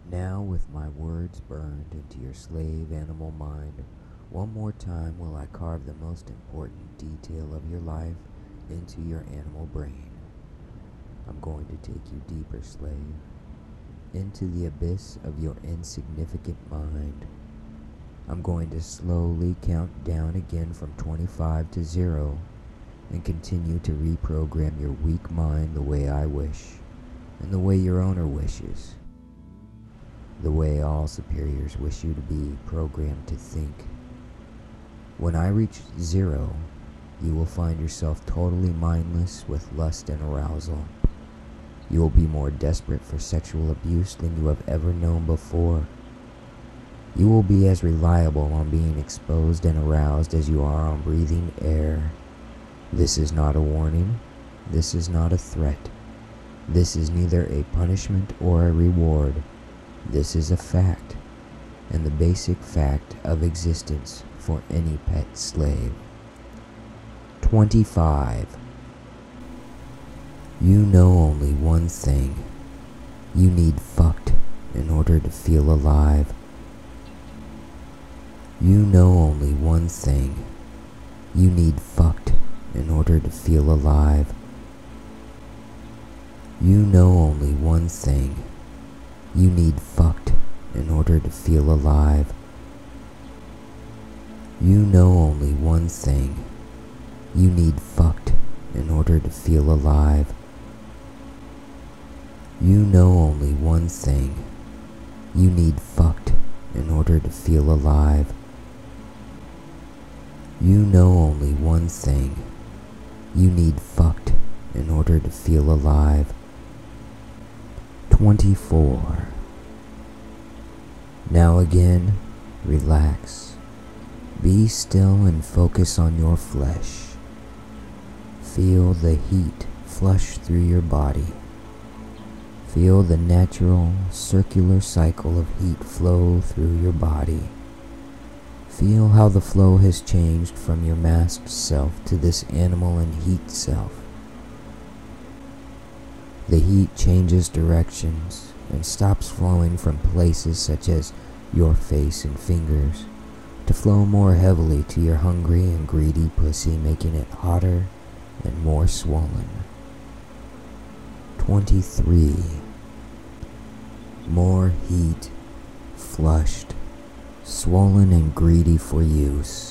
Now with my words burned into your slave animal mind, one more time will I carve the most important detail of your life into your animal brain. I'm going to take you deeper, slave, into the abyss of your insignificant mind. I'm going to slowly count down again from 25 to 0 and continue to reprogram your weak mind the way I wish and the way your owner wishes. The way all superiors wish you to be programmed to think. When I reach 0, you will find yourself totally mindless with lust and arousal. You will be more desperate for sexual abuse than you have ever known before. You will be as reliable on being exposed and aroused as you are on breathing air. This is not a warning. This is not a threat. This is neither a punishment or a reward. This is a fact, and the basic fact of existence for any pet slave. 25. You know only one thing. You need fucked in order to feel alive. You know only one thing. You need fucked in order to feel alive. You know only one thing. You need fucked in order to feel alive. You know only one thing. You need fucked in order to feel alive. You know only one thing. You need fucked in order to feel alive. You know only one thing. You need fucked in order to feel alive. 24. Now again, relax. Be still and focus on your flesh. Feel the heat flush through your body. Feel the natural circular cycle of heat flow through your body. Feel how the flow has changed from your masked self to this animal and heat self. The heat changes directions and stops flowing from places such as your face and fingers to flow more heavily to your hungry and greedy pussy, making it hotter and more swollen. 23. More heat, flushed, swollen and greedy for use.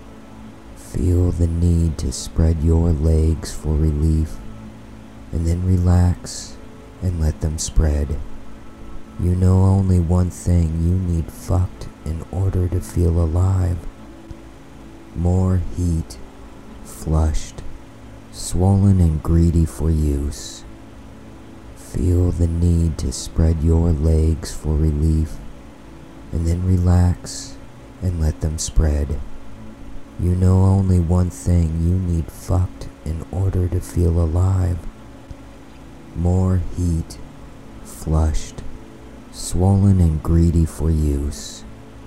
Feel the need to spread your legs for relief, and then relax and let them spread. You know only one thing. You need fucked in order to feel alive. More heat, flushed, swollen and greedy for use. Feel the need to spread your legs for relief, and then relax and let them spread. You know only one thing. You need fucked in order to feel alive. More heat, flushed, swollen and greedy for use.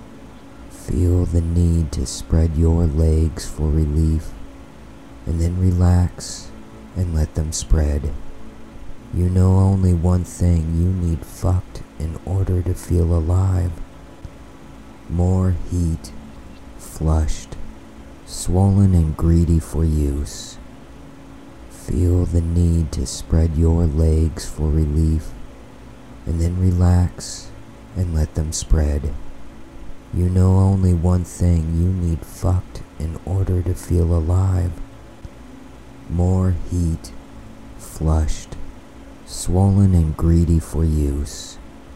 Feel the need to spread your legs for relief, and then relax and let them spread. You know only one thing. You need fucked in order to feel alive. More heat, flushed, swollen and greedy for use. Feel the need to spread your legs for relief, and then relax and let them spread. You know only one thing. You need fucked in order to feel alive. More heat, flushed, swollen and greedy for use.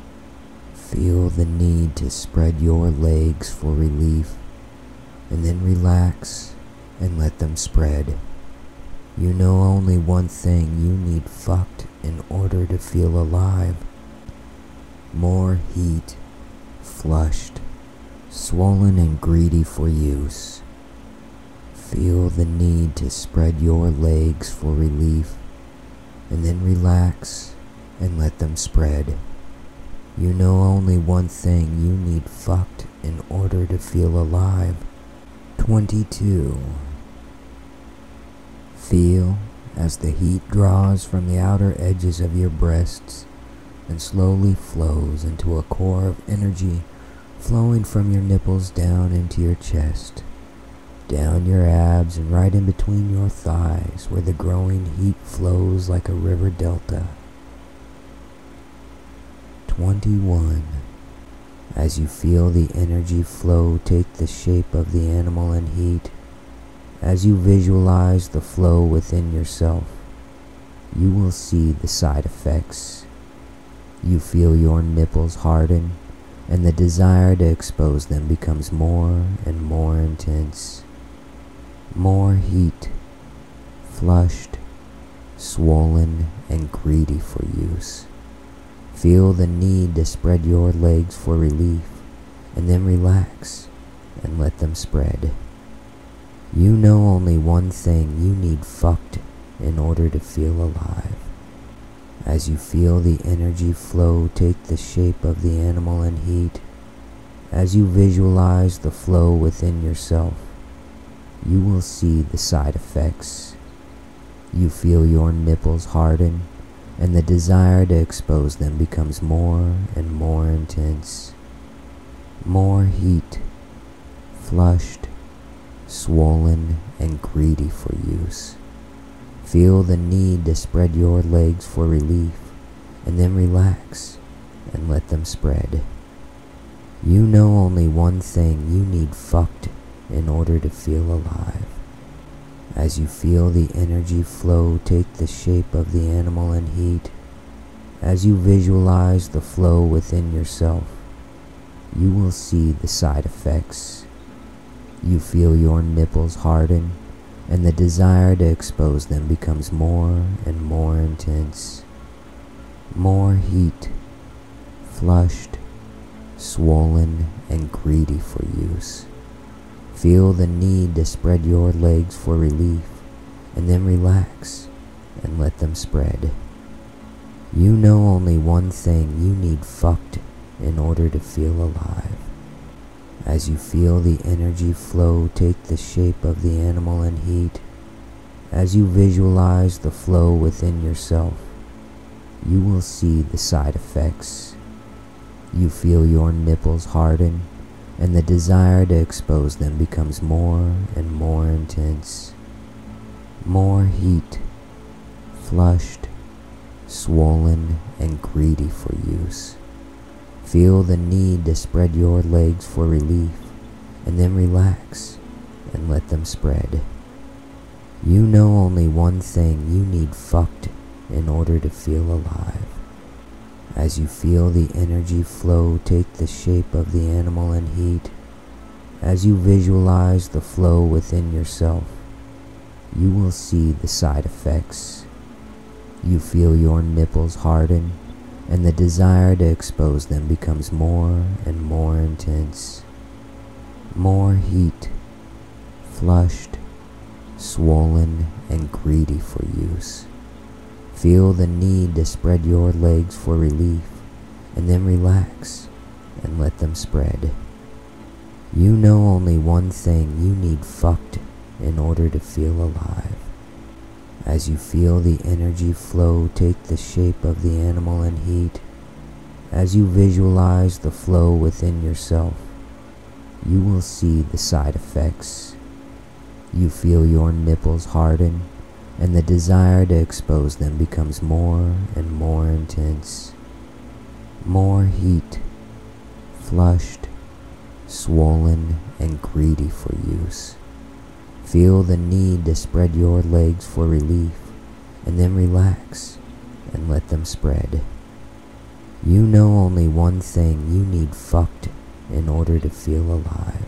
Feel the need to spread your legs for relief, and then relax and let them spread. You know only one thing. You need fucked in order to feel alive. More heat, flushed, swollen and greedy for use. Feel the need to spread your legs for relief, and then relax and let them spread. You know only one thing. You need fucked in order to feel alive. 22. Feel as the heat draws from the outer edges of your breasts and slowly flows into a core of energy flowing from your nipples down into your chest, down your abs and right in between your thighs where the growing heat flows like a river delta. 21. As you feel the energy flow take the shape of the animal and heat, as you visualize the flow within yourself, you will see the side effects. You feel your nipples harden, and the desire to expose them becomes more and more intense. More heat, flushed, swollen, and greedy for use. Feel the need to spread your legs for relief, and then relax and let them spread. You know only one thing: you need fucked in order to feel alive. As you feel the energy flow take the shape of the animal and heat, as you visualize the flow within yourself, you will see the side effects. You feel your nipples harden, and the desire to expose them becomes more and more intense. More heat, flushed, swollen, and greedy for use. Feel the need to spread your legs for relief, and then relax and let them spread. You know only one thing: you need fucked in order to feel alive. As you feel the energy flow take the shape of the animal and heat, as you visualize the flow within yourself, you will see the side effects. You feel your nipples harden, and the desire to expose them becomes more and more intense. More heat, flushed, swollen, and greedy for use. Feel the need to spread your legs for relief, and then relax and let them spread. You know only one thing: you need fucked in order to feel alive. As you feel the energy flow take the shape of the animal and heat, as you visualize the flow within yourself, you will see the side effects. You feel your nipples harden, and the desire to expose them becomes more and more intense. More heat, flushed, swollen, and greedy for use. Feel the need to spread your legs for relief, and then relax and let them spread. You know only one thing: you need fucked in order to feel alive. As you feel the energy flow take the shape of the animal and heat, as you visualize the flow within yourself, you will see the side effects. You feel your nipples harden, and the desire to expose them becomes more and more intense. More heat, flushed, swollen, and greedy for use. Feel the need to spread your legs for relief, and then relax and let them spread. You know only one thing: you need fucked in order to feel alive. As you feel the energy flow take the shape of the animal and heat, as you visualize the flow within yourself, you will see the side effects. You feel your nipples harden, and the desire to expose them becomes more and more intense. More heat, flushed, swollen, and greedy for use. Feel the need to spread your legs for relief, and then relax and let them spread. You know only one thing: you need fucked in order to feel alive.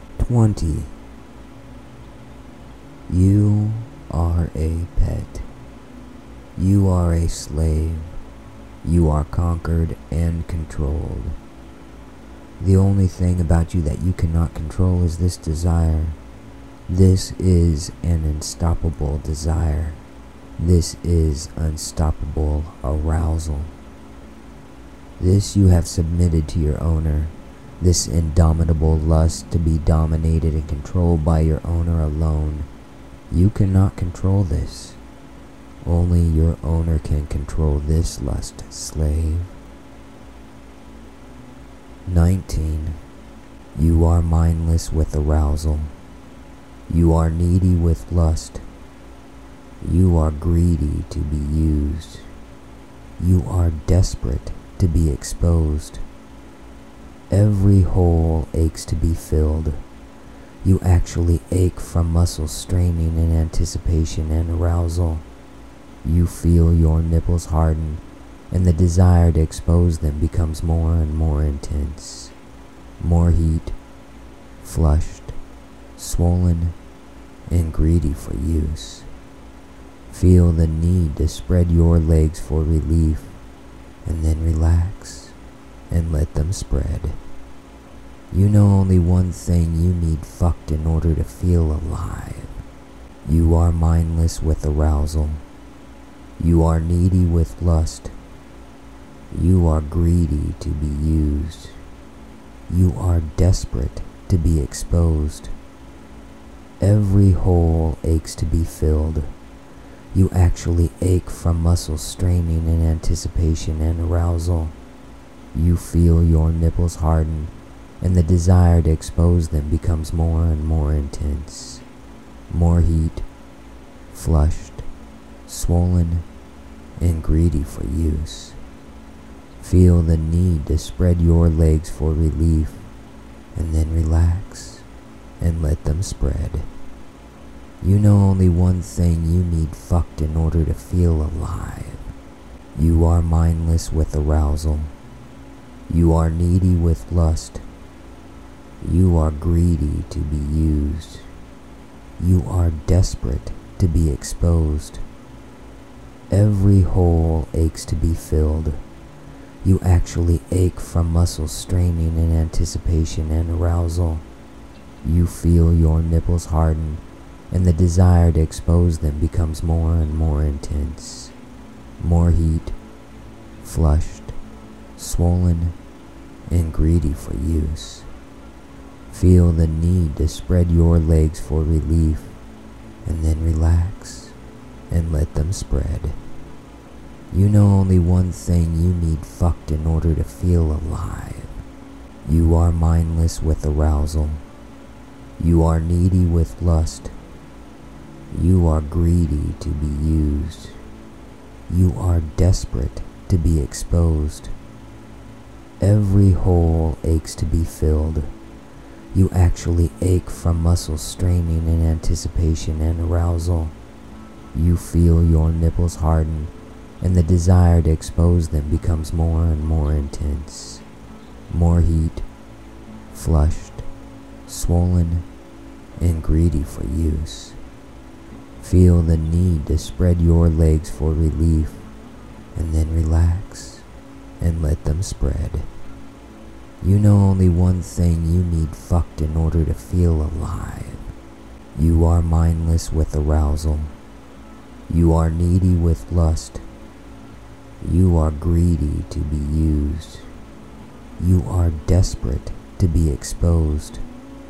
20. You are a pet. You are a slave. You are conquered and controlled. The only thing about you that you cannot control is this desire. This is an unstoppable desire. This is unstoppable arousal. This you have submitted to your owner. This indomitable lust to be dominated and controlled by your owner alone. You cannot control this. Only your owner can control this lust, slave. 19. You are mindless with arousal. You are needy with lust. You are greedy to be used. You are desperate to be exposed. Every hole aches to be filled. You actually ache from muscle straining in anticipation and arousal. You feel your nipples harden, and the desire to expose them becomes more and more intense. More heat, flushed, swollen, and greedy for use. Feel the need to spread your legs for relief, and then relax and let them spread. You know only one thing: you need fucked in order to feel alive. You are mindless with arousal. You are needy with lust. You are greedy to be used. You are desperate to be exposed. Every hole aches to be filled. You actually ache from muscle straining in anticipation and arousal. You feel your nipples harden, and the desire to expose them becomes more and more intense. More heat, flushed, swollen, and greedy for use. Feel the need to spread your legs for relief, and then relax and let them spread. You know only one thing: you need fucked in order to feel alive. You are mindless with arousal. You are needy with lust. You are greedy to be used. You are desperate to be exposed. Every hole aches to be filled. You actually ache from muscle straining in anticipation and arousal. You feel your nipples harden, and the desire to expose them becomes more and more intense. More heat, flushed, swollen, and greedy for use. Feel the need to spread your legs for relief, and then relax and let them spread. You know only one thing: you need fucked in order to feel alive. You are mindless with arousal. You are needy with lust. You are greedy to be used. You are desperate to be exposed. Every hole aches to be filled. You actually ache from muscle straining in anticipation and arousal. You feel your nipples harden, and the desire to expose them becomes more and more intense. More heat, flushed, swollen, and greedy for use. Feel the need to spread your legs for relief, and then relax and let them spread. You know only one thing: you need fucked in order to feel alive. You are mindless with arousal. You are needy with lust. You are greedy to be used. You are desperate to be exposed.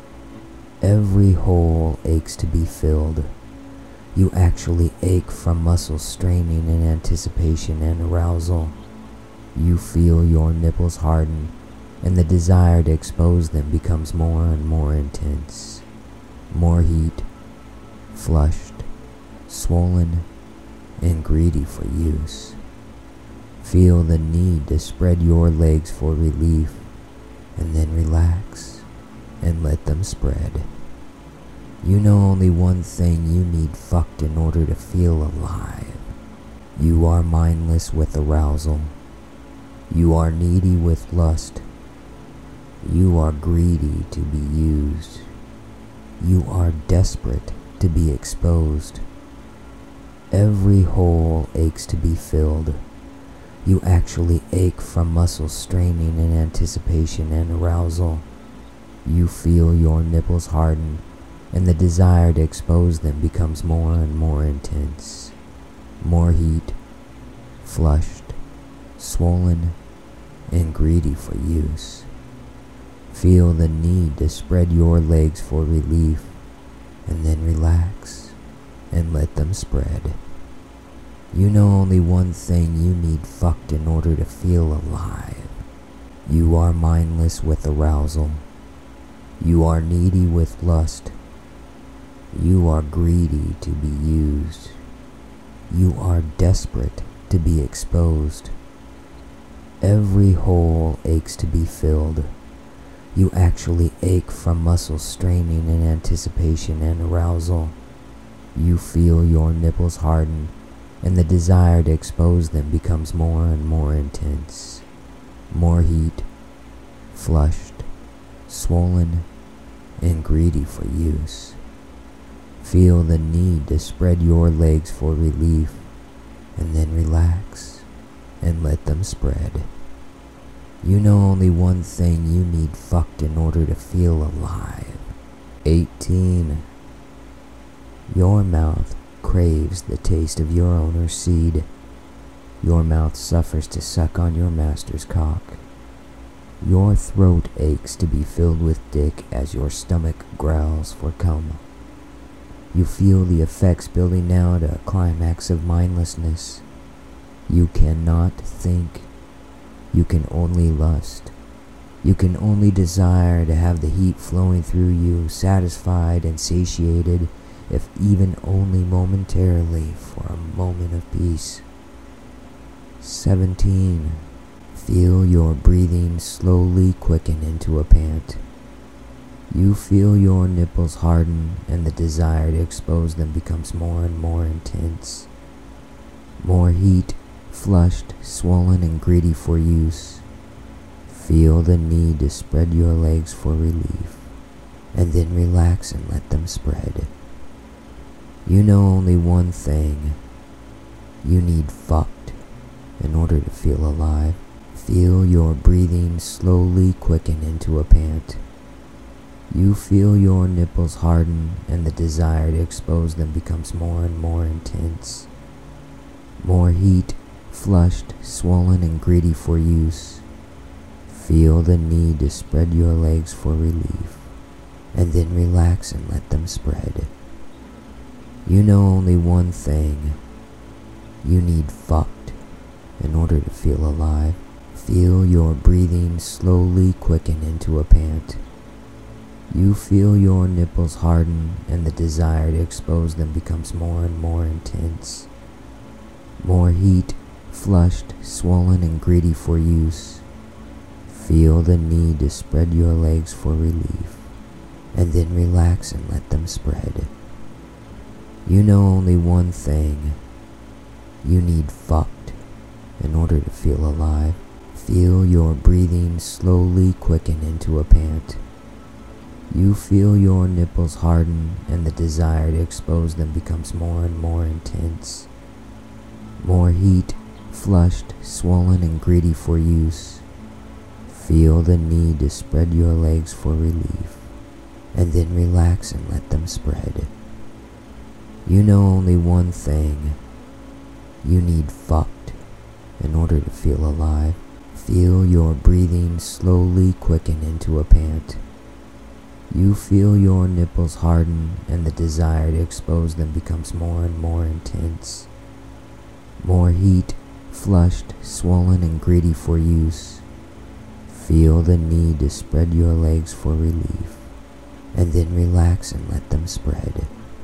Every hole aches to be filled. You actually ache from muscle straining in anticipation and arousal. You feel your nipples harden, and the desire to expose them becomes more and more intense. More heat, flushed, swollen, and greedy for use. Feel the need to spread your legs for relief, and then relax and let them spread. You know only one thing: you need fucked in order to feel alive. You are mindless with arousal. You are needy with lust. You are greedy to be used. You are desperate to be exposed. Every hole aches to be filled. You actually ache from muscle straining in anticipation and arousal. You feel your nipples harden, and the desire to expose them becomes more and more intense. More heat, flushed, swollen, and greedy for use. Feel the need to spread your legs for relief, and then relax and let them spread. You know only one thing: you need fucked in order to feel alive. You are mindless with arousal. You are needy with lust. You are greedy to be used. You are desperate to be exposed. Every hole aches to be filled. You actually ache from muscle straining in anticipation and arousal. You feel your nipples harden, and the desire to expose them becomes more and more intense. More heat, flushed, swollen, and greedy for use. Feel the need to spread your legs for relief, and then relax and let them spread. You know only one thing: you need fucked in order to feel alive. 18. Your mouth craves the taste of your owner's seed. Your mouth suffers to suck on your master's cock. Your throat aches to be filled with dick as your stomach growls for cum. You feel the effects building now to a climax of mindlessness. You cannot think. You can only lust. You can only desire to have the heat flowing through you, satisfied and satiated, if even only momentarily, for a moment of peace. 17. Feel your breathing slowly quicken into a pant. You feel your nipples harden, and the desire to expose them becomes more and more intense. More heat, flushed, swollen, and greedy for use. Feel the need to spread your legs for relief, and then relax and let them spread. You know only one thing: you need fucked in order to feel alive. Feel your breathing slowly quicken into a pant. You feel your nipples harden, and the desire to expose them becomes more and more intense. More heat, flushed, swollen, and greedy for use. Feel the need to spread your legs for relief, and then relax and let them spread. You know only one thing: you need fucked in order to feel alive. Feel your breathing slowly quicken into a pant. You feel your nipples harden, and the desire to expose them becomes more and more intense. More heat, flushed, swollen, and greedy for use. Feel the need to spread your legs for relief, and then relax and let them spread. You know only one thing: you need fucked in order to feel alive. Feel your breathing slowly quicken into a pant. You feel your nipples harden, and the desire to expose them becomes more and more intense. More heat, flushed, swollen, and greedy for use. Feel the need to spread your legs for relief, and then relax and let them spread. You know only one thing: you need fucked in order to feel alive. Feel your breathing slowly quicken into a pant. You feel your nipples harden, and the desire to expose them becomes more and more intense. More heat, flushed, swollen, and greedy for use. Feel the need to spread your legs for relief, and then relax and let them spread.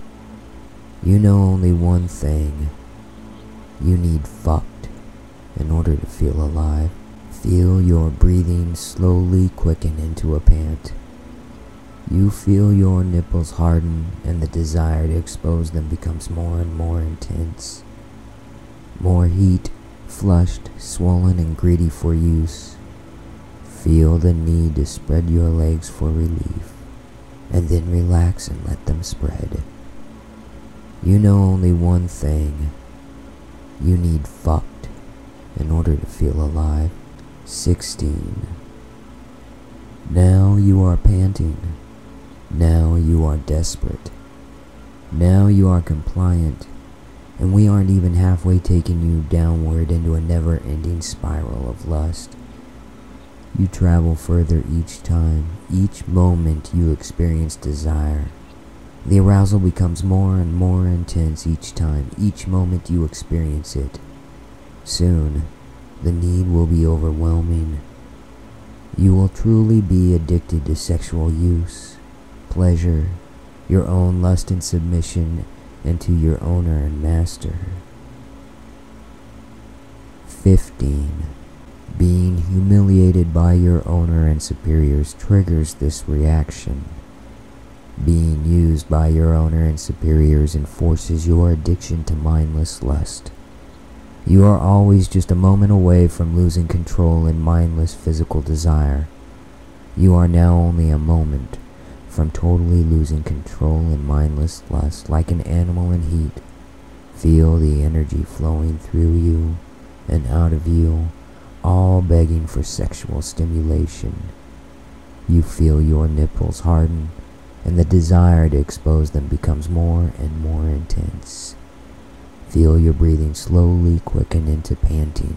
You know only one thing: you need fucked in order to feel alive. Feel your breathing slowly quicken into a pant. You feel your nipples harden, and the desire to expose them becomes more and more intense. More heat, flushed, swollen, and greedy for use. Feel the need to spread your legs for relief, and then relax and let them spread. You know only one thing: you need fucked in order to feel alive. 16. Now you are panting. Now you are desperate. Now you are compliant, and we aren't even halfway taking you downward into a never-ending spiral of lust. You travel further each time, each moment you experience desire. The arousal becomes more and more intense each time, each moment you experience it. Soon, the need will be overwhelming. You will truly be addicted to sexual use, pleasure, your own lust and submission, and to your owner and master. 15. Being humiliated by your owner and superiors triggers this reaction. Being used by your owner and superiors enforces your addiction to mindless lust. You are always just a moment away from losing control in mindless physical desire. You are now only a moment from totally losing control in mindless lust, like an animal in heat. Feel the energy flowing through you and out of you, all begging for sexual stimulation. You feel your nipples harden, and the desire to expose them becomes more and more intense. Feel your breathing slowly quicken into panting.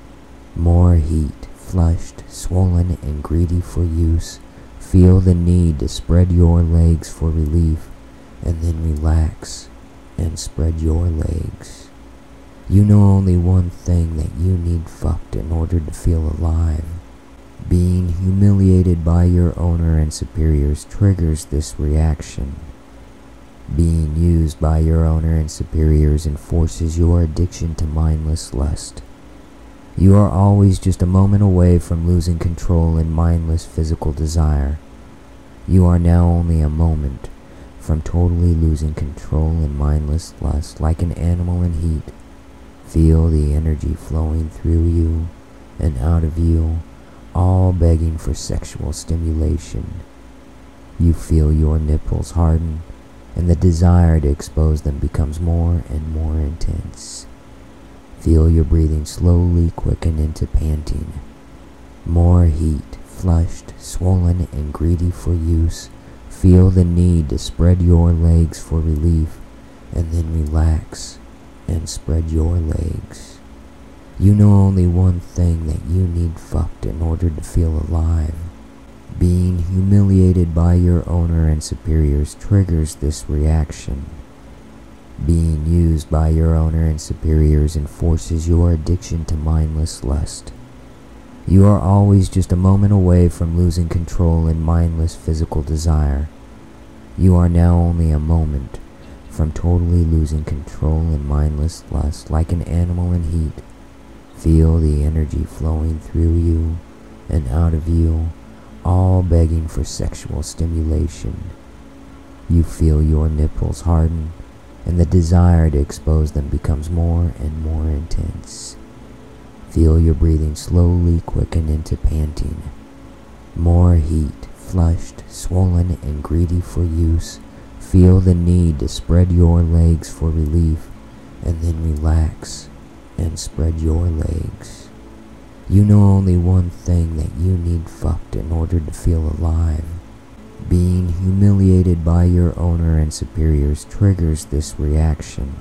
More heat, flushed, swollen, and greedy for use. Feel the need to spread your legs for relief, and then relax and spread your legs. You know only one thing that you need fucked in order to feel alive. Being humiliated by your owner and superiors triggers this reaction. Being used by your owner and superiors enforces your addiction to mindless lust. You are always just a moment away from losing control in mindless physical desire. You are now only a moment from totally losing control in mindless lust, like an animal in heat. Feel the energy flowing through you and out of you, all begging for sexual stimulation. You feel your nipples harden, and the desire to expose them becomes more and more intense. Feel your breathing slowly quicken into panting. More heat, flushed, swollen, and greedy for use. Feel the need to spread your legs for relief, and then relax and spread your legs. You know only one thing that you need fucked in order to feel alive. Being humiliated by your owner and superiors triggers this reaction. Being used by your owner and superiors enforces your addiction to mindless lust. You are always just a moment away from losing control in mindless physical desire. You are now only a moment from totally losing control in mindless lust, like an animal in heat. Feel the energy flowing through you and out of you, all begging for sexual stimulation. You feel your nipples harden, and the desire to expose them becomes more and more intense. Feel your breathing slowly quicken into panting. More heat, flushed, swollen, and greedy for use. Feel the need to spread your legs for relief, and then relax and spread your legs. You know only one thing that you need fucked in order to feel alive. Being humiliated by your owner and superiors triggers this reaction.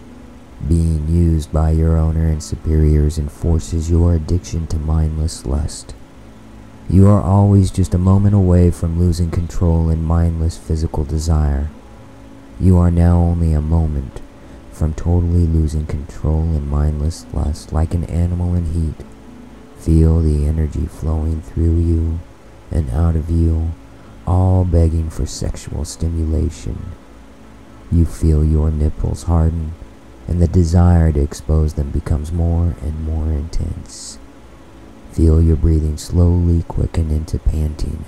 Being used by your owner and superiors enforces your addiction to mindless lust. You are always just a moment away from losing control in mindless physical desire. You are now only a moment from totally losing control in mindless lust, like an animal in heat. Feel the energy flowing through you and out of you, all begging for sexual stimulation. You feel your nipples harden, and the desire to expose them becomes more and more intense. Feel your breathing slowly quicken into panting.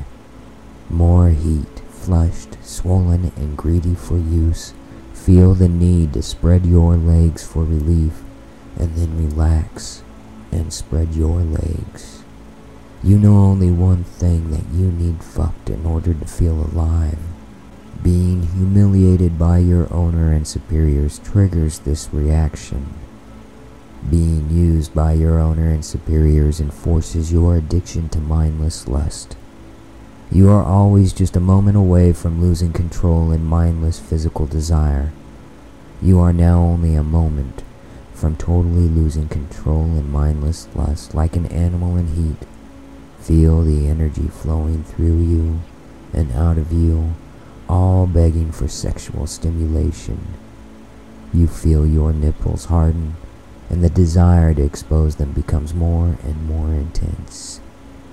More heat, flushed, swollen, and greedy for use. Feel the need to spread your legs for relief, and then relax and spread your legs. You know only one thing that you need fucked in order to feel alive. Being humiliated by your owner and superiors triggers this reaction. Being used by your owner and superiors enforces your addiction to mindless lust. You are always just a moment away from losing control in mindless physical desire. You are now only a moment from totally losing control in mindless lust, like an animal in heat. Feel the energy flowing through you and out of you, all begging for sexual stimulation. You feel your nipples harden, and the desire to expose them becomes more and more intense.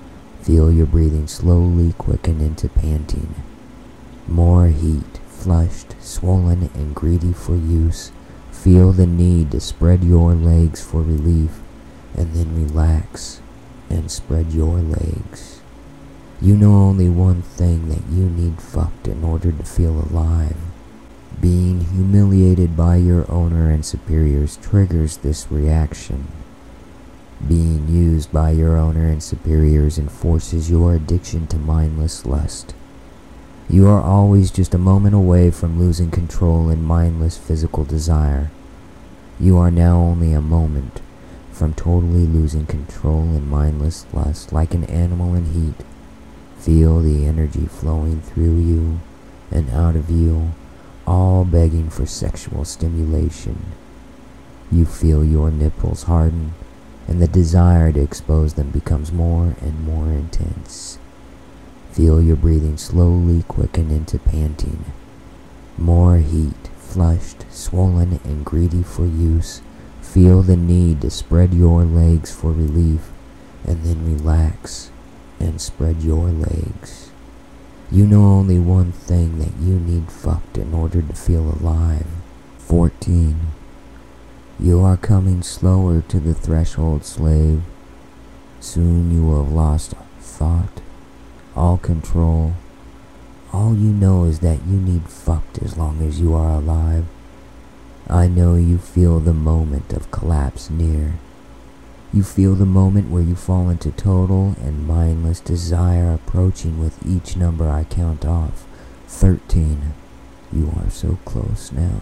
Feel your breathing slowly quicken into panting. More heat, flushed, swollen, and greedy for use. Feel the need to spread your legs for relief, and then relax and spread your legs. You know only one thing that you need fucked in order to feel alive. Being humiliated by your owner and superiors triggers this reaction. Being used by your owner and superiors enforces your addiction to mindless lust. You are always just a moment away from losing control in mindless physical desire. You are now only a moment from totally losing control in mindless lust, like an animal in heat. Feel the energy flowing through you and out of you, all begging for sexual stimulation. You feel your nipples harden, and the desire to expose them becomes more and more intense. Feel your breathing slowly quicken into panting. More heat, flushed, swollen, and greedy for use. Feel the need to spread your legs for relief, and then relax and spread your legs. You know only one thing that you need fucked in order to feel alive. 14. You are coming slower to the threshold, slave. Soon you will have lost thought, all control. All you know is that you need fucked as long as you are alive. I know you feel the moment of collapse near. You feel the moment where you fall into total and mindless desire approaching with each number I count off. 13. You are so close now.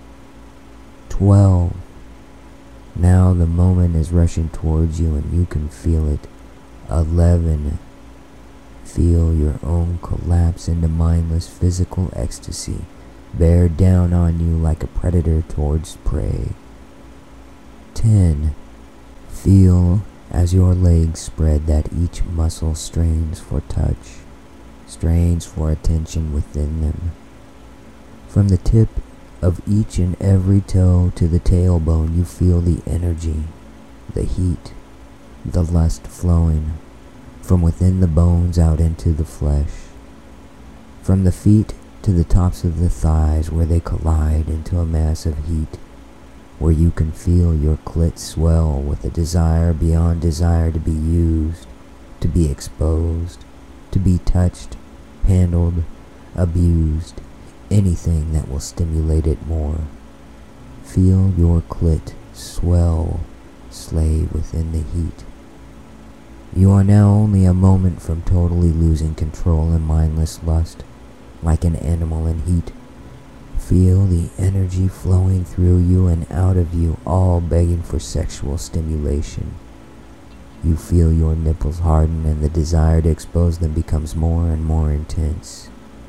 12. Now the moment is rushing towards you and you can feel it. 11. Feel your own collapse into mindless physical ecstasy bear down on you like a predator towards prey. 10. Feel as your legs spread that each muscle strains for touch, strains for attention within them. From the tip of each and every toe to the tailbone, you feel the energy, the heat, the lust flowing from within the bones out into the flesh. From the feet to the tops of the thighs, where they collide into a mass of heat, where you can feel your clit swell with a desire beyond desire to be used, to be exposed, to be touched, handled, abused, anything that will stimulate it more. Feel your clit swell, slave within the heat. You are now only a moment from totally losing control in mindless lust, like an animal in heat. Feel the energy flowing through you and out of you, all begging for sexual stimulation. You feel your nipples harden and the desire to expose them becomes more and more intense.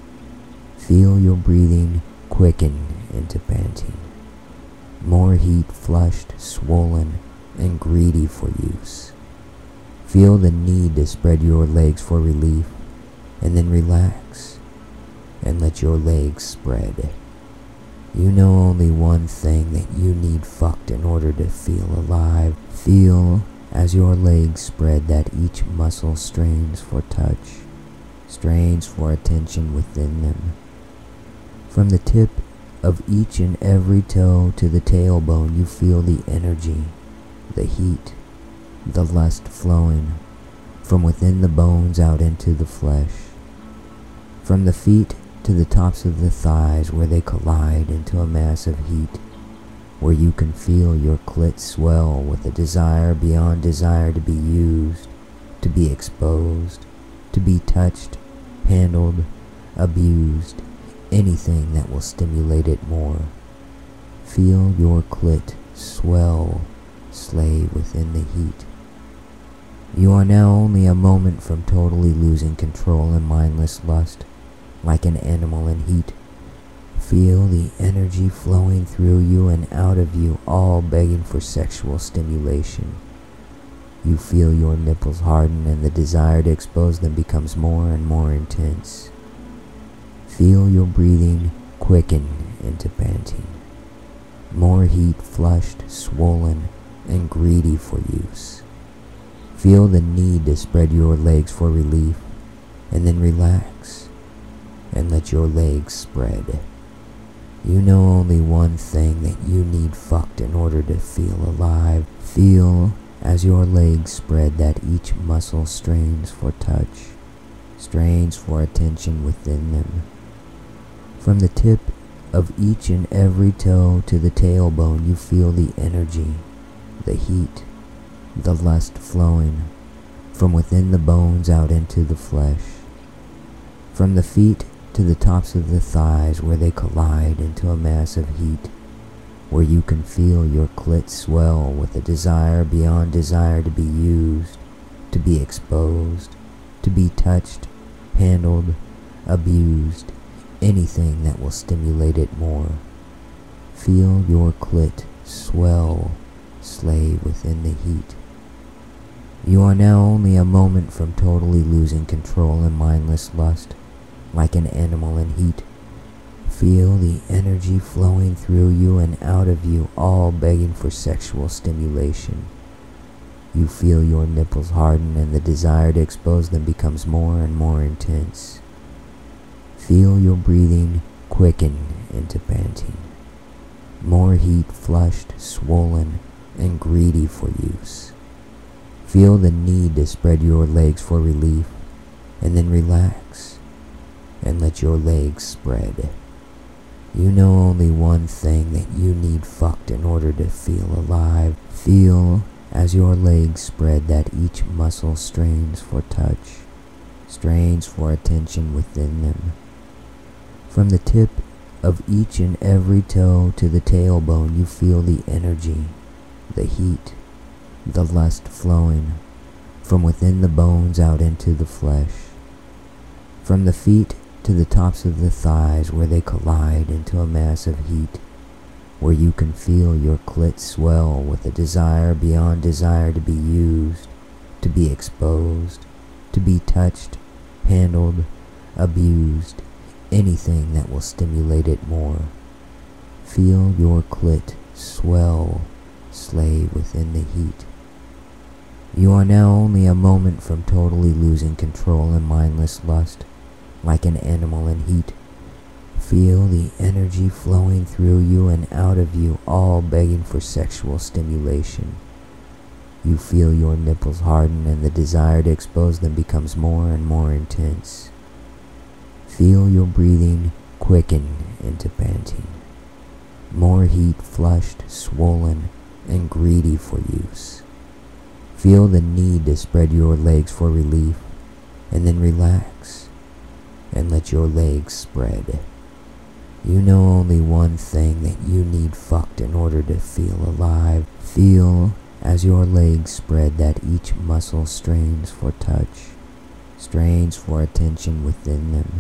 Feel your breathing quicken into panting. More heat, flushed, swollen, and greedy for use. Feel the need to spread your legs for relief, and then relax and let your legs spread. You know only one thing that you need fucked in order to feel alive. Feel as your legs spread that each muscle strains for touch, strains for attention within them. From the tip of each and every toe to the tailbone, you feel the energy, the heat, the lust flowing from within the bones out into the flesh. From the feet to the tops of the thighs, where they collide into a mass of heat, where you can feel your clit swell with a desire beyond desire to be used, to be exposed, to be touched, handled, abused, anything that will stimulate it more. Feel your clit swell, slave within the heat. You are now only a moment from totally losing control in mindless lust, like an animal in heat. Feel the energy flowing through you and out of you, all begging for sexual stimulation. You feel your nipples harden and the desire to expose them becomes more and more intense. Feel your breathing quicken into panting. More heat, flushed, swollen, and greedy for use. Feel the need to spread your legs for relief, and then relax and let your legs spread. You know only one thing, that you need fucked in order to feel alive. Feel as your legs spread that each muscle strains for touch, strains for attention within them. From the tip of each and every toe to the tailbone, you feel the energy, the heat, the lust flowing from within the bones out into the flesh. From the feet to the tops of the thighs, where they collide into a mass of heat, where you can feel your clit swell with a desire beyond desire to be used, to be exposed, to be touched, handled, abused, anything that will stimulate it more. Feel your clit swell, slay within the heat. You are now only a moment from totally losing control in mindless lust, like an animal in heat. Feel the energy flowing through you and out of you, all begging for sexual stimulation. You feel your nipples harden and the desire to expose them becomes more and more intense. Feel your breathing quicken into panting. More heat flushed, swollen, and greedy for use. Feel the need to spread your legs for relief, and then relax and let your legs spread. You know only one thing, that you need fucked in order to feel alive. Feel as your legs spread that each muscle strains for touch, strains for attention within them. From the tip of each and every toe to the tailbone, you feel the energy, the heat, the lust flowing from within the bones out into the flesh. From the feet to the tops of the thighs, where they collide into a mass of heat, where you can feel your clit swell with a desire beyond desire to be used, to be exposed, to be touched, handled, abused, anything that will stimulate it more. Feel your clit swell, slay within the heat. You are now only a moment from totally losing control in mindless lust, like an animal in heat. Feel the energy flowing through you and out of you, all begging for sexual stimulation. You feel your nipples harden and the desire to expose them becomes more and more intense. Feel your breathing quicken into panting. More heat flushed, swollen, and greedy for use. Feel the need to spread your legs for relief, and then relax and let your legs spread. You know only one thing, that you need fucked in order to feel alive. Feel as your legs spread that each muscle strains for touch, strains for attention within them.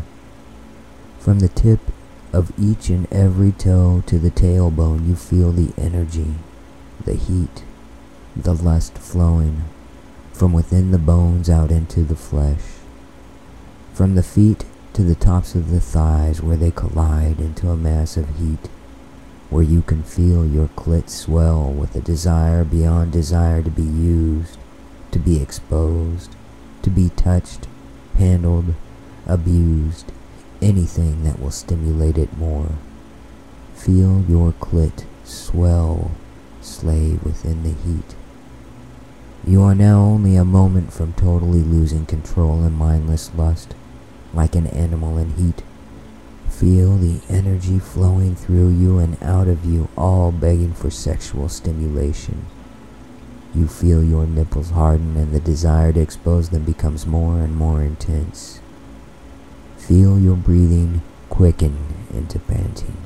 From the tip of each and every toe to the tailbone, you feel the energy, the heat, the lust flowing from within the bones out into the flesh. From the feet to the tops of the thighs, where they collide into a mass of heat, where you can feel your clit swell with a desire beyond desire to be used, to be exposed, to be touched, handled, abused, anything that will stimulate it more. Feel your clit swell, slay within the heat. You are now only a moment from totally losing control in mindless lust, like an animal in heat. Feel the energy flowing through you and out of you, all begging for sexual stimulation. You feel your nipples harden and the desire to expose them becomes more and more intense. Feel your breathing quicken into panting.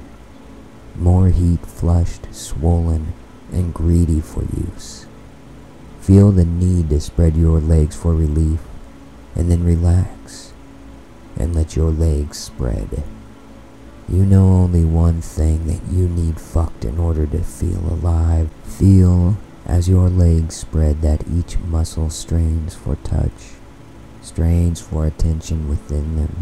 More heat flushed, swollen, and greedy for use. Feel the need to spread your legs for relief, and then relax and let your legs spread. You know only one thing, that you need fucked in order to feel alive. Feel as your legs spread that each muscle strains for touch, strains for attention within them.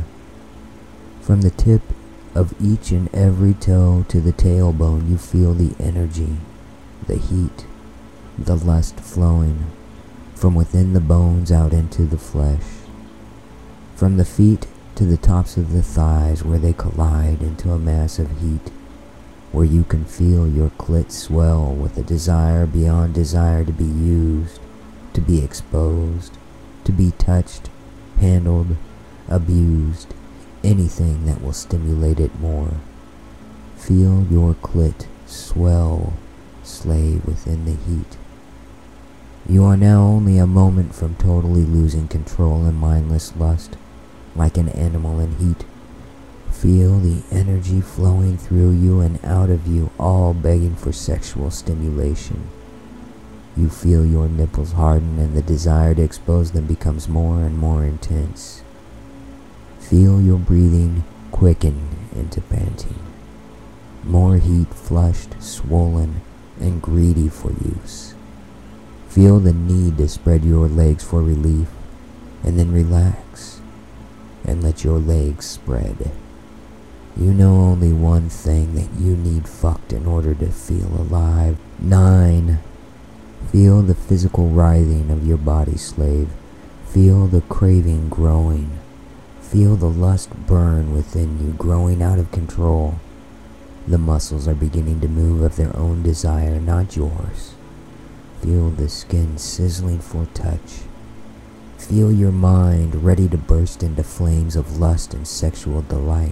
From the tip of each and every toe to the tailbone, you feel the energy, the heat, the lust flowing from within the bones out into the flesh, from the feet to the tops of the thighs where they collide into a mass of heat, where you can feel your clit swell with a desire beyond desire to be used, to be exposed, to be touched, handled, abused, anything that will stimulate it more. Feel your clit swell, slay within the heat. You are now only a moment from totally losing control and mindless lust, like an animal in heat. Feel the energy flowing through you and out of you, all begging for sexual stimulation. You feel your nipples harden and the desire to expose them becomes more and more intense. Feel your breathing quicken into panting. More heat flushed, swollen, and greedy for use. Feel the need to spread your legs for relief, and then relax, and let your legs spread. You know only one thing, that you need fucked in order to feel alive. 9. Feel the physical writhing of your body, slave. Feel the craving growing. Feel the lust burn within you, growing out of control. The muscles are beginning to move of their own desire, not yours. Feel the skin sizzling for touch. Feel your mind ready to burst into flames of lust and sexual delight.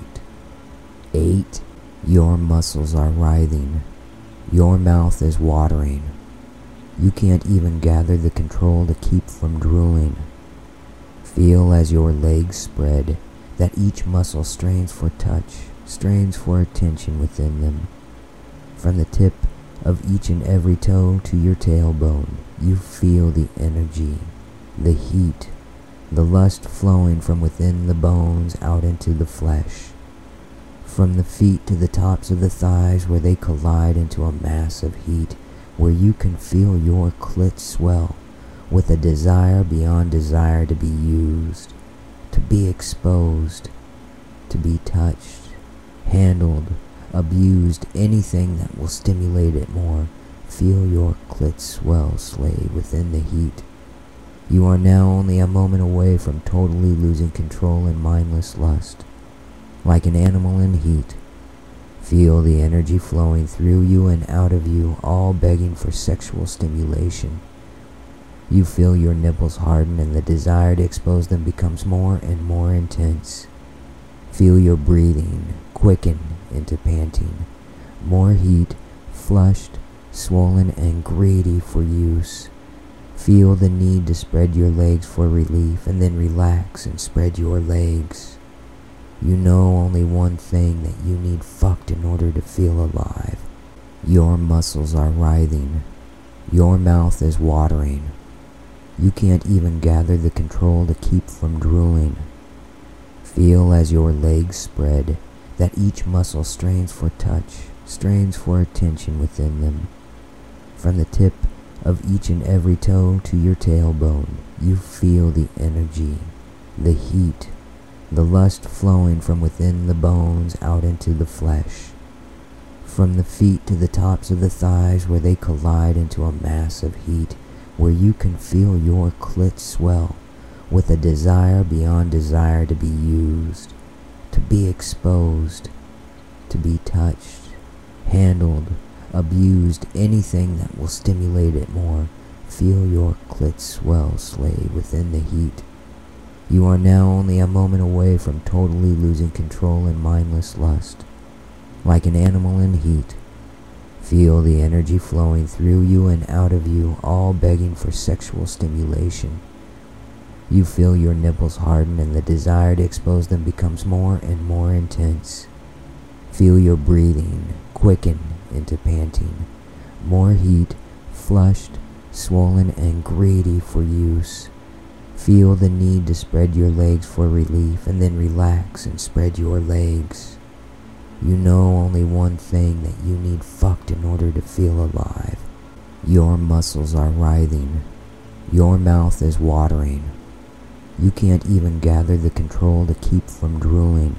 8. Your muscles are writhing. Your mouth is watering. You can't even gather the control to keep from drooling. Feel as your legs spread, that each muscle strains for touch, strains for attention within them. From the tip of each and every toe to your tailbone, you feel the energy, the heat, the lust flowing from within the bones out into the flesh. From the feet to the tops of the thighs where they collide into a mass of heat, where you can feel your clit swell with a desire beyond desire to be used, to be exposed, to be touched, handled, abused, anything that will stimulate it more. Feel your clit swell, slay within the heat. You are now only a moment away from totally losing control in mindless lust. Like an animal in heat, feel the energy flowing through you and out of you, all begging for sexual stimulation. You feel your nipples harden and the desire to expose them becomes more and more intense. Feel your breathing quicken into panting. More heat, flushed, swollen, and greedy for use. Feel the need to spread your legs for relief, and then relax and spread your legs. You know only one thing, that you need fucked in order to feel alive. Your muscles are writhing. Your mouth is watering. You can't even gather the control to keep from drooling. Feel as your legs spread, that each muscle strains for touch, strains for attention within them. From the tip of each and every toe to your tailbone, you feel the energy, the heat, the lust flowing from within the bones out into the flesh. From the feet to the tops of the thighs where they collide into a mass of heat, where you can feel your clit swell with a desire beyond desire to be used, to be exposed, to be touched, handled, abused, anything that will stimulate it more. Feel your clit swell, slay within the heat. You are now only a moment away from totally losing control in mindless lust. Like an animal in heat, feel the energy flowing through you and out of you, all begging for sexual stimulation. You feel your nipples harden and the desire to expose them becomes more and more intense. Feel your breathing quicken into panting. More heat, flushed, swollen, and greedy for use. Feel the need to spread your legs for relief, and then relax and spread your legs. You know only one thing, that you need fucked in order to feel alive. Your muscles are writhing. Your mouth is watering. You can't even gather the control to keep from drooling.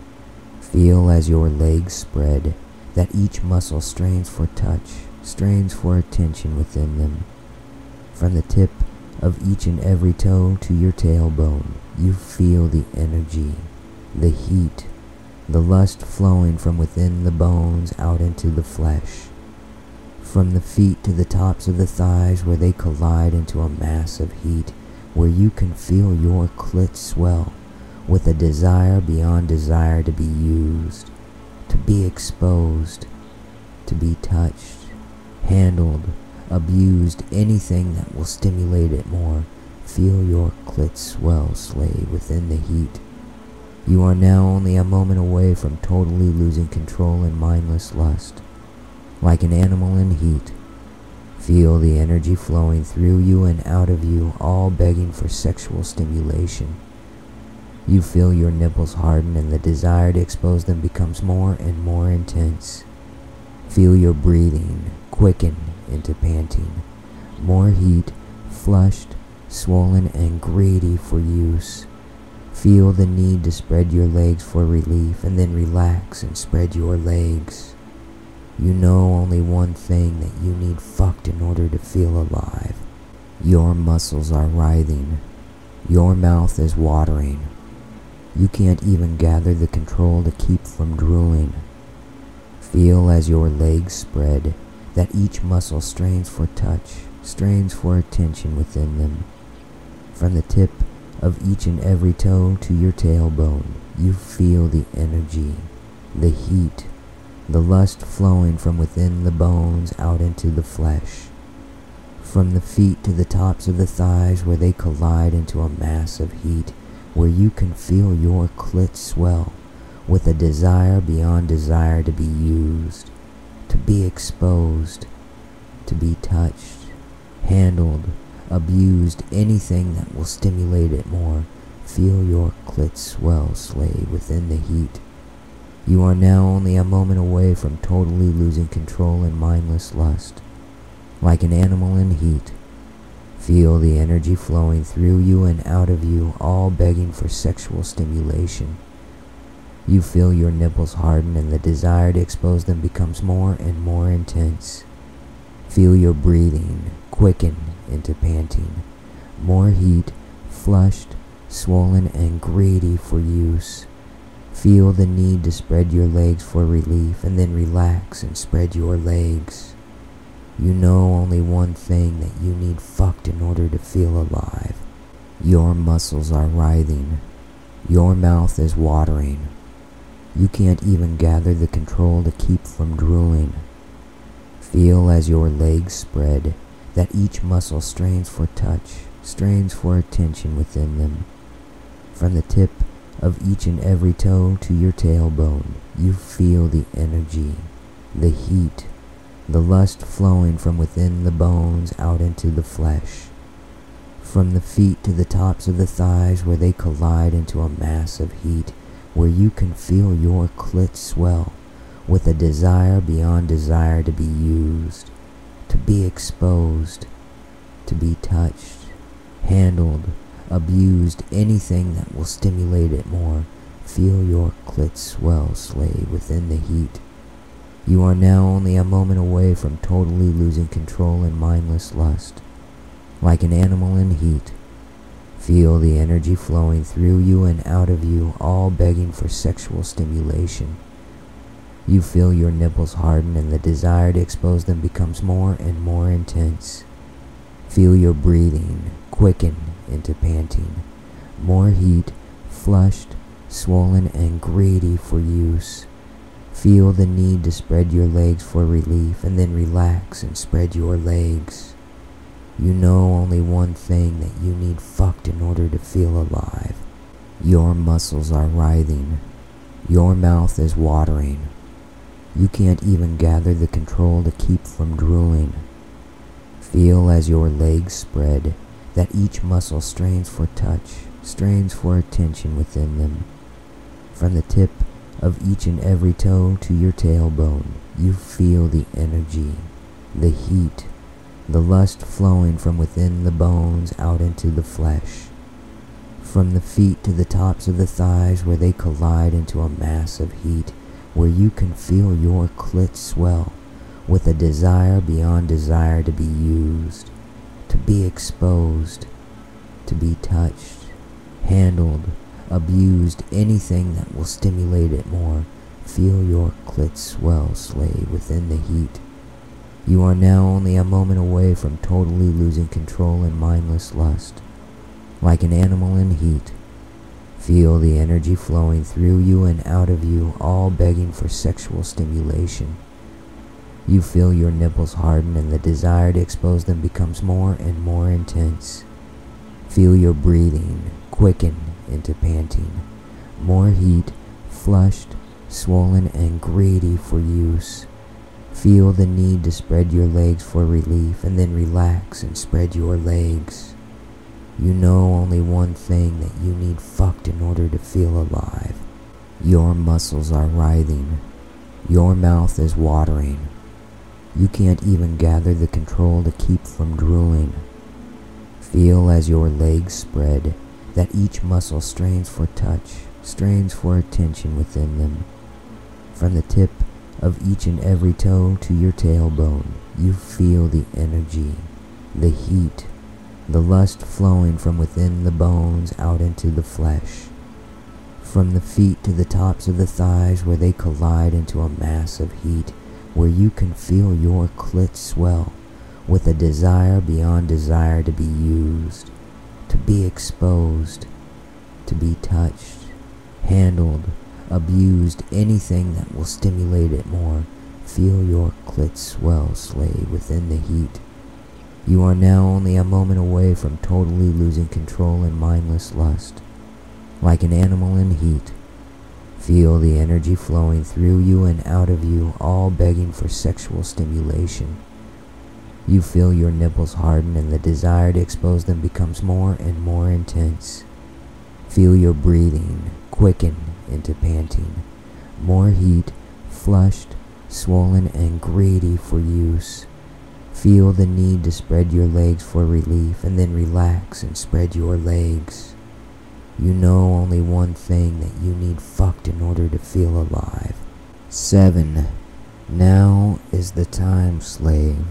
Feel as your legs spread, that each muscle strains for touch, strains for attention within them. From the tip of each and every toe to your tailbone, you feel the energy, the heat, the lust flowing from within the bones out into the flesh. From the feet to the tops of the thighs where they collide into a mass of heat, where you can feel your clit swell with a desire beyond desire to be used, to be exposed, to be touched, handled, abused, anything that will stimulate it more. Feel your clit swell, slave, within the heat. You are now only a moment away from totally losing control in mindless lust. Like an animal in heat, feel the energy flowing through you and out of you, all begging for sexual stimulation. You feel your nipples harden and the desire to expose them becomes more and more intense. Feel your breathing quicken into panting. More heat, flushed, swollen, and greedy for use. Feel the need to spread your legs for relief and then relax and spread your legs. You know only one thing, that you need fucked in order to feel alive. Your muscles are writhing. Your mouth is watering. You can't even gather the control to keep from drooling. Feel as your legs spread, that each muscle strains for touch, strains for attention within them. From the tip of each and every toe to your tailbone, you feel the energy, the heat, the lust flowing from within the bones out into the flesh. From the feet to the tops of the thighs where they collide into a mass of heat, where you can feel your clit swell with a desire beyond desire to be used, to be exposed, to be touched, handled, abused, anything that will stimulate it more. Feel your clit swell, slave, within the heat. You are now only a moment away from totally losing control in mindless lust. Like an animal in heat, feel the energy flowing through you and out of you, all begging for sexual stimulation. You feel your nipples harden and the desire to expose them becomes more and more intense. Feel your breathing quicken into panting. More heat, flushed, swollen, and greedy for use. Feel the need to spread your legs for relief and then relax and spread your legs. You know only one thing, that you need fucked in order to feel alive. Your muscles are writhing. Your mouth is watering. You can't even gather the control to keep from drooling. Feel as your legs spread, that each muscle strains for touch, strains for attention within them. From the tip of each and every toe to your tailbone, you feel the energy, the heat, the lust flowing from within the bones out into the flesh. From the feet to the tops of the thighs where they collide into a mass of heat, where you can feel your clit swell with a desire beyond desire to be used, to be exposed, to be touched, handled, abused, anything that will stimulate it more. Feel your clit swell, slave, within the heat. You are now only a moment away from totally losing control in mindless lust. Like an animal in heat, feel the energy flowing through you and out of you, all begging for sexual stimulation. You feel your nipples harden and the desire to expose them becomes more and more intense. Feel your breathing quicken into panting. More heat, flushed, swollen, and greedy for use. Feel the need to spread your legs for relief and then relax and spread your legs. You know only one thing, that you need fucked in order to feel alive. Your muscles are writhing. Your mouth is watering. You can't even gather the control to keep from drooling. Feel as your legs spread, that each muscle strains for touch, strains for attention within them. From the tip of each and every toe to your tailbone, you feel the energy, the heat, the lust flowing from within the bones out into the flesh. From the feet to the tops of the thighs where they collide into a mass of heat, where you can feel your clit swell with a desire beyond desire to be used, to be exposed, to be touched, handled, abused, anything that will stimulate it more. Feel your clit swell, slave, within the heat. You are now only a moment away from totally losing control in mindless lust. Like an animal in heat, feel the energy flowing through you and out of you, all begging for sexual stimulation. You feel your nipples harden and the desire to expose them becomes more and more intense. Feel your breathing quicken into panting. More heat, flushed, swollen, and greedy for use. Feel the need to spread your legs for relief, and then relax and spread your legs. You know only one thing, that you need fucked in order to feel alive. Your muscles are writhing. Your mouth is watering. You can't even gather the control to keep from drooling. Feel as your legs spread, that each muscle strains for touch, strains for attention within them. From the tip of each and every toe to your tailbone, you feel the energy, the heat, the lust flowing from within the bones out into the flesh. From the feet to the tops of the thighs, where they collide into a mass of heat, where you can feel your clit swell with a desire beyond desire to be used, to be exposed, to be touched, handled, abused, anything that will stimulate it more. Feel your clit swell, slave, within the heat. You are now only a moment away from totally losing control in mindless lust. Like an animal in heat, feel the energy flowing through you and out of you, all begging for sexual stimulation. You feel your nipples harden and the desire to expose them becomes more and more intense. Feel your breathing quicken into panting. More heat, flushed, swollen, and greedy for use. Feel the need to spread your legs for relief, and then relax and spread your legs. You know only one thing, that you need fucked in order to feel alive. 7. Now is the time, slave.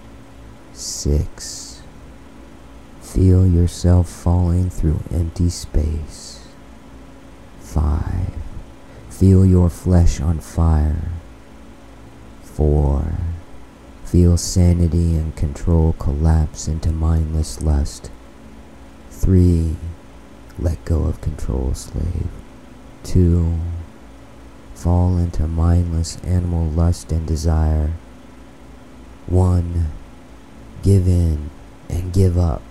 6. Feel yourself falling through empty space. 5. Feel your flesh on fire. 4. Feel sanity and control collapse into mindless lust. 3. Let go of control, slave. 2. Fall into mindless animal lust and desire. 1. Give in and give up.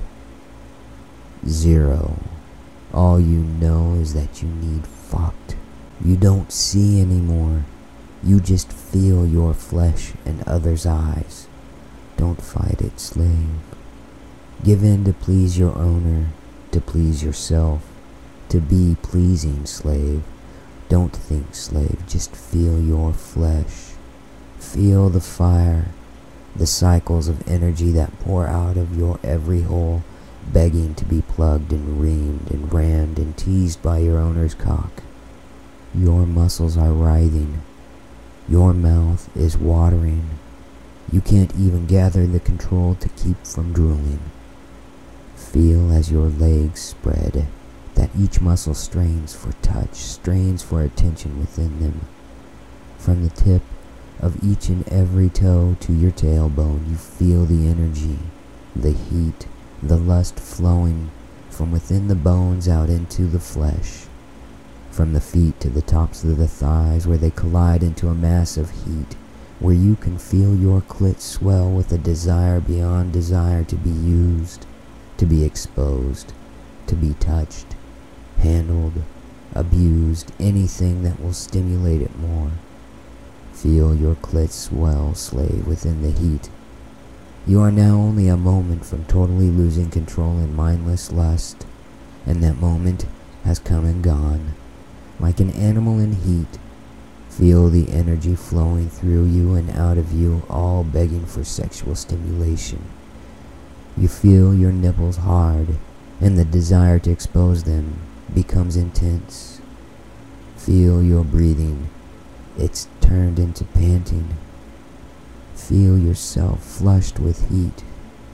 0. All you know is that you need fucked. You don't see anymore. You just feel your flesh and others' eyes. Don't fight it, slave. Give in to please your owner, to please yourself, to be pleasing, slave. Don't think, slave, just feel your flesh. Feel the fire, the cycles of energy that pour out of your every hole, begging to be plugged and reamed and rammed and teased by your owner's cock. Your muscles are writhing. Your mouth is watering. You can't even gather the control to keep from drooling. Feel as your legs spread, that each muscle strains for touch, strains for attention within them. From the tip of each and every toe to your tailbone, you feel the energy, the heat, the lust flowing from within the bones out into the flesh. From the feet to the tops of the thighs, where they collide into a mass of heat, where you can feel your clit swell with a desire beyond desire to be used, to be exposed, to be touched, handled, abused, anything that will stimulate it more. Feel your clit swell, slave, within the heat. You are now only a moment from totally losing control in mindless lust, and that moment has come and gone. Like an animal in heat, feel the energy flowing through you and out of you, all begging for sexual stimulation. You feel your nipples hard, and the desire to expose them becomes intense. Feel your breathing, it's turned into panting. Feel yourself flushed with heat.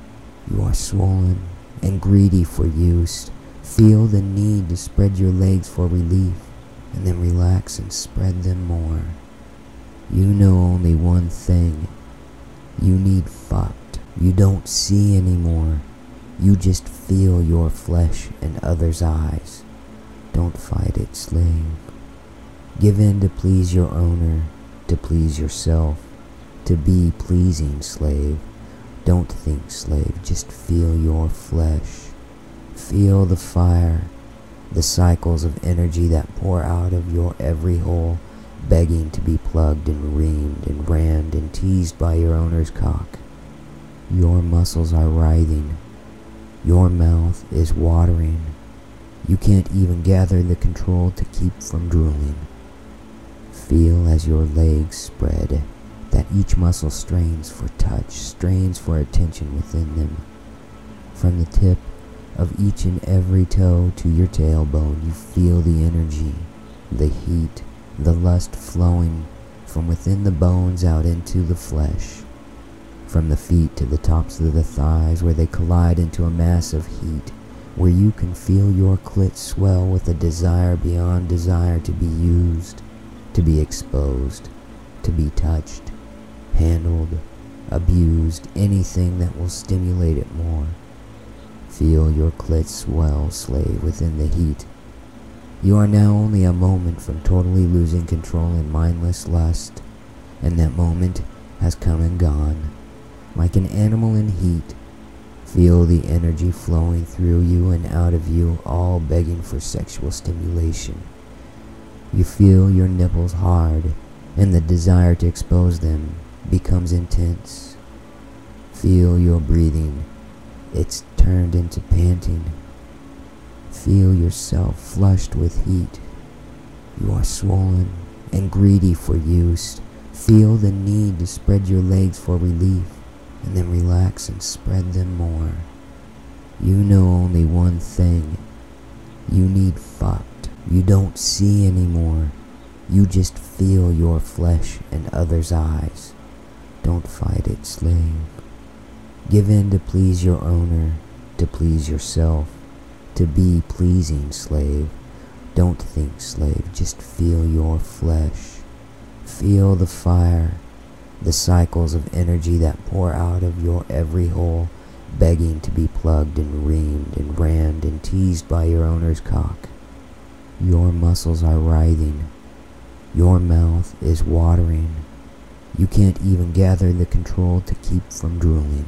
You are swollen and greedy for use. Feel the need to spread your legs for relief, and then relax and spread them more. You know only one thing. You need fucked. You don't see anymore. You just feel your flesh and others' eyes. Don't fight it, slave. Give in to please your owner, to please yourself, to be pleasing, slave. Don't think, slave, just feel your flesh. Feel the fire, the cycles of energy that pour out of your every hole, begging to be plugged and reamed and rammed and teased by your owner's cock. Your muscles are writhing. Your mouth is watering. You can't even gather the control to keep from drooling. Feel as your legs spread, that each muscle strains for touch, strains for attention within them. From the tip of each and every toe to your tailbone, you feel the energy, the heat, the lust flowing from within the bones out into the flesh. From the feet to the tops of the thighs, where they collide into a mass of heat, where you can feel your clit swell with a desire beyond desire to be used, to be exposed, to be touched, handled, abused, anything that will stimulate it more. Feel your clit swell, slave, within the heat. You are now only a moment from totally losing control in mindless lust, and that moment has come and gone. Like an animal in heat, feel the energy flowing through you and out of you, all begging for sexual stimulation. You feel your nipples hard, and the desire to expose them becomes intense. Feel your breathing. It's turned into panting. Feel yourself flushed with heat. You are swollen and greedy for use. Feel the need to spread your legs for relief, and then relax and spread them more. You know only one thing. You need fucked. You don't see anymore. You just feel your flesh and others' eyes. Don't fight it, slave. Give in to please your owner, to please yourself, to be pleasing, slave. Don't think, slave, just feel your flesh. Feel the fire, the cycles of energy that pour out of your every hole, begging to be plugged and reamed and rammed and teased by your owner's cock. Your muscles are writhing. Your mouth is watering. You can't even gather the control to keep from drooling.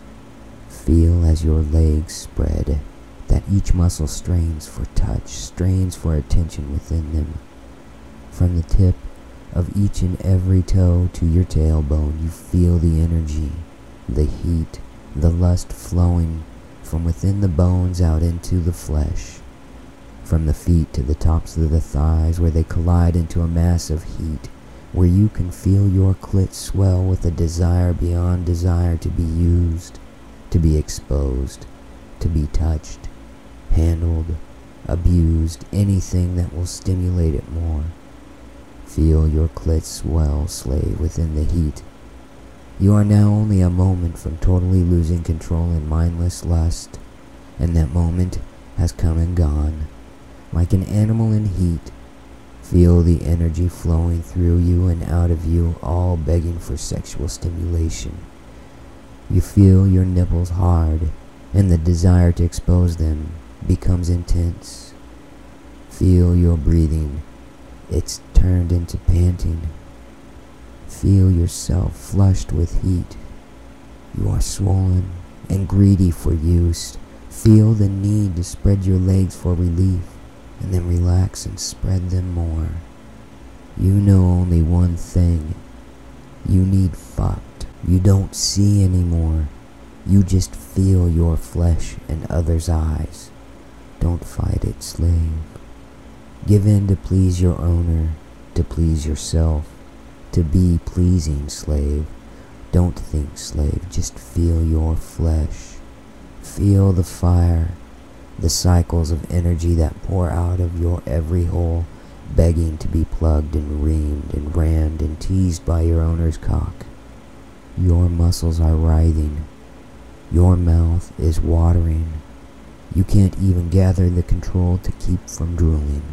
Feel as your legs spread, that each muscle strains for touch, strains for attention within them. From the tip of each and every toe to your tailbone, you feel the energy, the heat, the lust flowing from within the bones out into the flesh. From the feet to the tops of the thighs, where they collide into a mass of heat, where you can feel your clit swell with a desire beyond desire to be used, to be exposed, to be touched, handled, abused, anything that will stimulate it more. Feel your clit swell, slave, within the heat. You are now only a moment from totally losing control in mindless lust, and that moment has come and gone. Like an animal in heat, feel the energy flowing through you and out of you, all begging for sexual stimulation. You feel your nipples hard, and the desire to expose them becomes intense. Feel your breathing. It's turned into panting. Feel yourself flushed with heat. You are swollen and greedy for use. Feel the need to spread your legs for relief, and then relax and spread them more. You know only one thing. You need fucked. You don't see anymore. You just feel your flesh and others' eyes. Don't fight it, slave. Give in to please your owner, to please yourself, to be pleasing, slave. Don't think, slave, just feel your flesh. Feel the fire, the cycles of energy that pour out of your every hole, begging to be plugged and reamed and rammed and teased by your owner's cock. Your muscles are writhing. Your mouth is watering. You can't even gather the control to keep from drooling.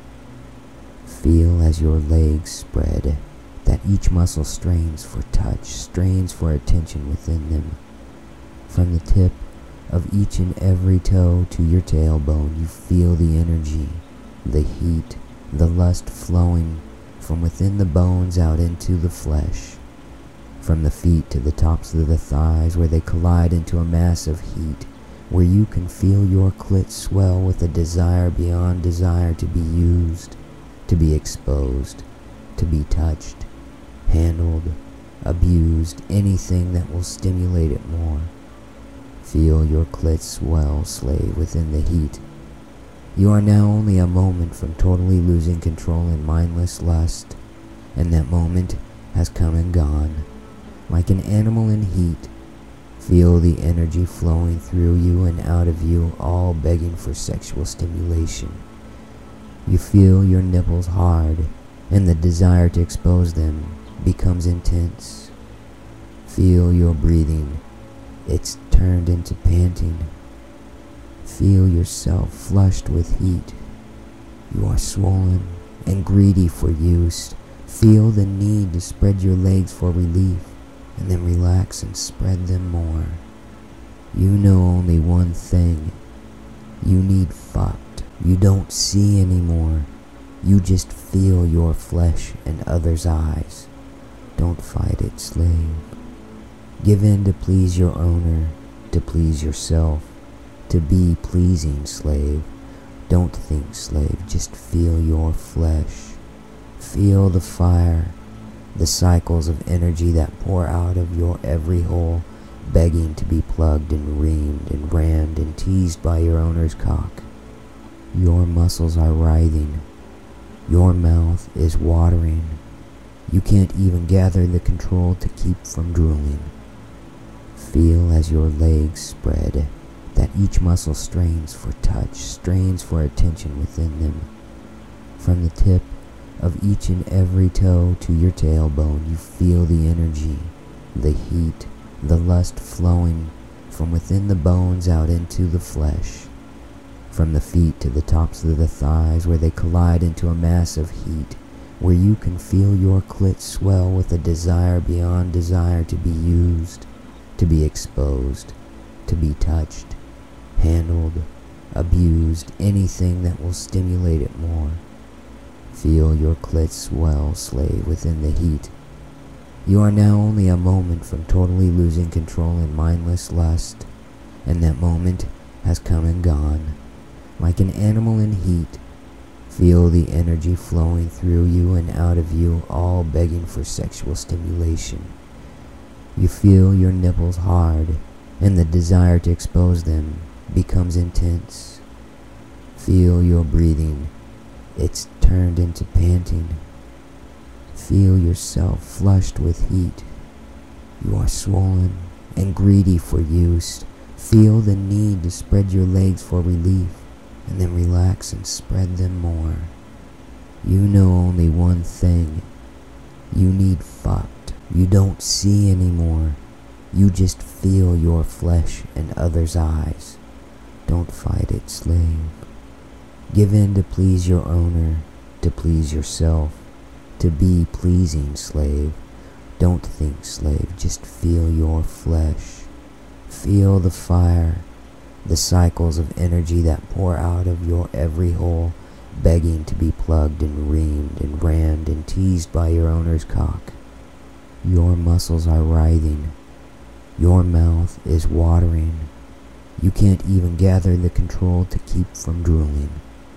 Feel as your legs spread, that each muscle strains for touch, strains for attention within them. From the tip of each and every toe to your tailbone, you feel the energy, the heat, the lust flowing from within the bones out into the flesh. From the feet to the tops of the thighs, where they collide into a mass of heat, where you can feel your clit swell with a desire beyond desire to be used, to be exposed, to be touched, handled, abused, anything that will stimulate it more. Feel your clit swell, slave, within the heat. You are now only a moment from totally losing control in mindless lust, and that moment has come and gone. Like an animal in heat, feel the energy flowing through you and out of you, all begging for sexual stimulation. You feel your nipples hard, and the desire to expose them becomes intense. Feel your breathing. It's turned into panting. Feel yourself flushed with heat. You are swollen and greedy for use. Feel the need to spread your legs for relief, and then relax and spread them more. You know only one thing. You need fucked. You don't see anymore. You just feel your flesh and others' eyes. Don't fight it, slave. Give in to please your owner, to please yourself, to be pleasing, slave. Don't think, slave, just feel your flesh. Feel the fire, the cycles of energy that pour out of your every hole, begging to be plugged and reamed and rammed and teased by your owner's cock. Your muscles are writhing. Your mouth is watering. You can't even gather the control to keep from drooling. Feel as your legs spread, that each muscle strains for touch, strains for attention within them. From the tip of each and every toe to your tailbone, you feel the energy, the heat, the lust flowing from within the bones out into the flesh. From the feet to the tops of the thighs, where they collide into a mass of heat, where you can feel your clit swell with a desire beyond desire to be used, to be exposed, to be touched, handled, abused, anything that will stimulate it more. Feel your clit swell, slave, within the heat. You are now only a moment from totally losing control in mindless lust, and that moment has come and gone. Like an animal in heat, feel the energy flowing through you and out of you, all begging for sexual stimulation. You feel your nipples hard, and the desire to expose them becomes intense. Feel your breathing. It's turned into panting. Feel yourself flushed with heat. You are swollen and greedy for use. Feel the need to spread your legs for relief, and then relax and spread them more. You know only one thing. You need fucked. You don't see anymore. You just feel your flesh and others' eyes. Don't fight it, slave. Give in to please your owner, to please yourself, to be pleasing, slave. Don't think, slave, just feel your flesh. Feel the fire, the cycles of energy that pour out of your every hole, begging to be plugged and reamed and rammed and teased by your owner's cock. Your muscles are writhing. Your mouth is watering. You can't even gather the control to keep from drooling.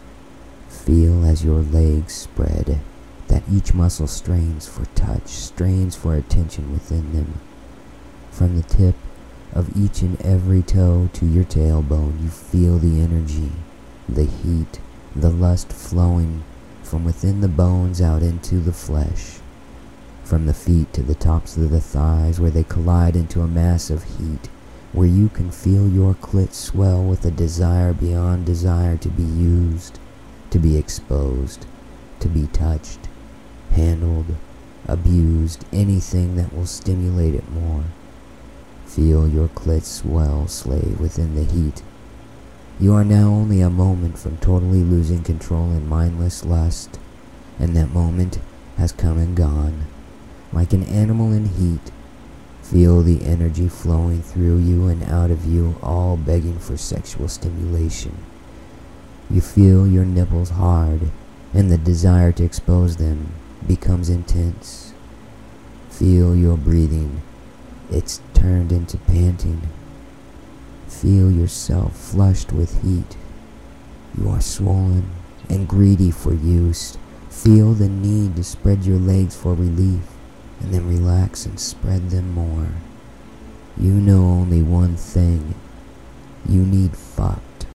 Feel as your legs spread, that each muscle strains for touch, strains for attention within them. From the tip of each and every toe to your tailbone, you feel the energy, the heat, the lust flowing from within the bones out into the flesh. From the feet to the tops of the thighs, where they collide into a mass of heat, where you can feel your clit swell with a desire beyond desire to be used, to be exposed, to be touched, handled, abused, anything that will stimulate it more. Feel your clit swell slay within the heat. You are now only a moment from totally losing control in mindless lust, and that moment has come and gone. Like an animal in heat, feel the energy flowing through you and out of you, all begging for sexual stimulation. You feel your nipples hard, and the desire to expose them becomes intense. Feel your breathing. It's turned into panting. Feel yourself flushed with heat. You are swollen and greedy for use. Feel the need to spread your legs for relief, and then relax and spread them more. You know only one thing. You need fuck.